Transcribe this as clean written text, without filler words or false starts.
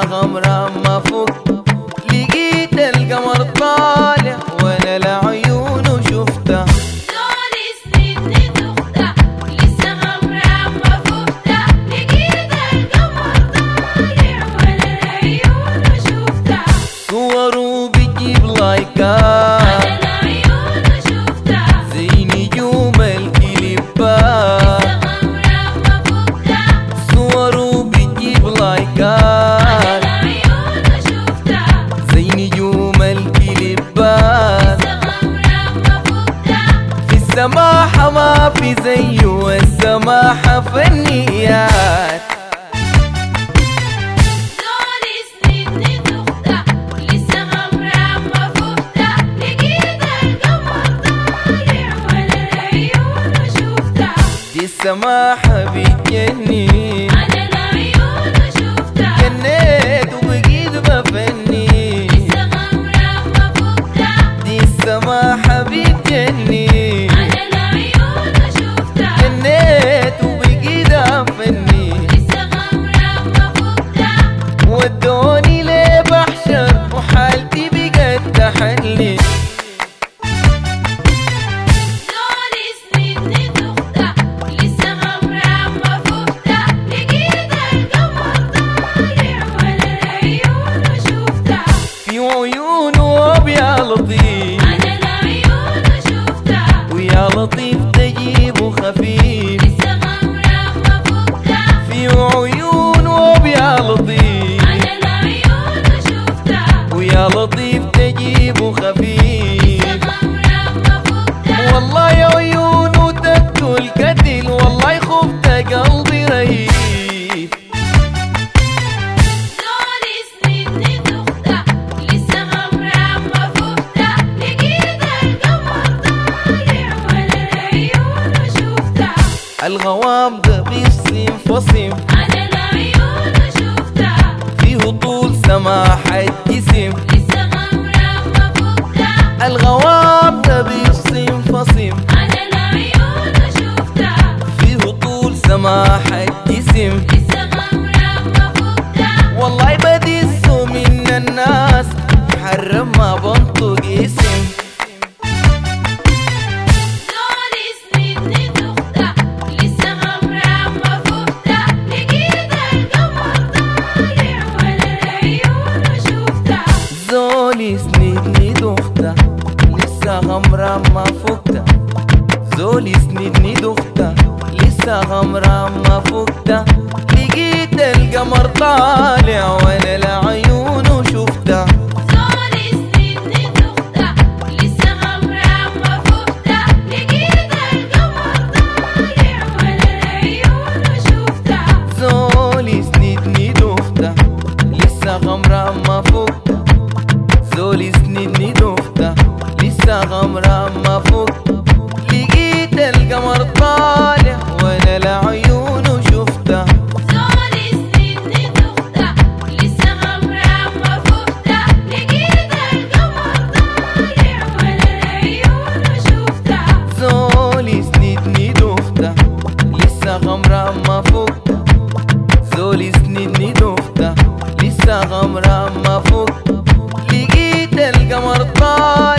غمرة ما فوق. لقيت القمر طالع وانا لعيونه شفته. زول سنيني تخته لسه غمرة ما فوقته. لقيت القمر طالع وانا لعيونه شفته. صوره بتجيب لايكات انا لعيونه شفته. زي نجوم الكليبات. لسه غمرة ما فوقته. صوره بتجيب لايكات انا لعيونه شفته. زي نجوم الكليبات. لسه غمرة ما فوقته. في السماحة ما في زيه والسماحة فنيات. زول سنيني تخته لسه غمرة ما فوقته. لقيت القمر طالع وانا لعيونه شفته. دي السماحة بتجنن. انا لعيونه شفته. جنيت وبقيت بفني. لسه غمرة ما فوقته. دي السماحة بتجنن. انا لعيونه شفته. جنيت وبقيت بفني. لسه غمرة ما فوقته. ودوني ليه بحشر وحالتي بقت تحلي. زول سنيني تخته لسه غمرة ما فوقته. لقيت القمر طالع وانا لعيونه شفته. في عيونه يا لطيف انا لعيونه شفته. ويا لطيف تجيبه خفيف. لسه غمرة ما فوقته. في عيونه يا لطيف انا لعيونه شفته. ويا لطيف تجيبه خفيف. لسه غمرة ما فوقته. والله يا عيونه تقتل قتل والله خفت قلبي رهيب. زول سنيني تخته لسه غمرة ما فوقته. لقيت القمر طالع وانا لعيونه شفته. الغوام ده بيرسم فصم انا لعيونه شفته. فيه طول سماح الجسم. لسه غمرة ما فوقته. الغوام ده بيرسم فصم انا لعيونه شفته. فيه طول سماح الجسم. لسه غمرة ما فوقته. والله بدسه من الناس حرم ما بنطق اسم. زول سنيني تخته لسه غمرة ما فوقته. لقيت القمر طالع وانا لعيونه شفته. زولي سندني دخته لسه غمرة ما فوقته. زولي سندني دخته لسه غمرة ما فوقته. لقيت القمر طالع وانا لعيونه شفته. زول سنيني تخته لسه غمرة ما فوقته. لقيت القمر طالع وانا لعيونه شفته. زولي سندني دخته لسه غمرة ما فوقته. زولي سندني دخته لسه غمرة ما فوقته. لقيت القمر طالع وانا لعيونه شفته. زول سنيني تخته لسه غمرة ما فوقته. لقيت القمر طالع وانا لعيونه شفته. زولي سندني دخته لسه غمرة ما فوقته. زولي سندني دخته لسه غمرة ما فوقته. لقيت القمر طالع